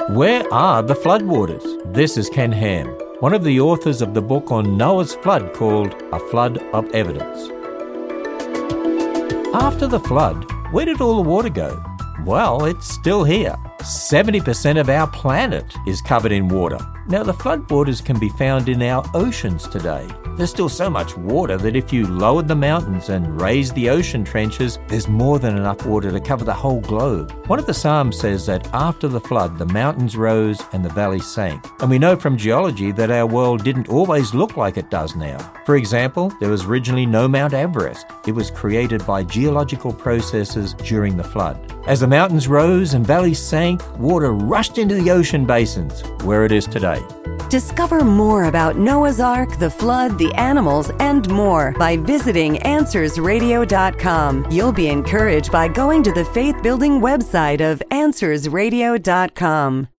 Where are the floodwaters? This is Ken Ham, one of the authors of the book on Noah's flood called A Flood of Evidence. After the flood, where did all the water go? Well, it's still here. 70% of our planet is covered in water. Now, the floodwaters can be found in our oceans today. There's still so much water that if you lowered the mountains and raised the ocean trenches, there's more than enough water to cover the whole globe. One of the Psalms says that after the flood, the mountains rose and the valleys sank. And we know from geology that our world didn't always look like it does now. For example, there was originally no Mount Everest. It was created by geological processes during the flood. As the mountains rose and valleys sank, water rushed into the ocean basins, where it is today. Discover more about Noah's Ark, the flood, the animals, and more by visiting AnswersRadio.com. You'll be encouraged by going to the faith-building website of AnswersRadio.com.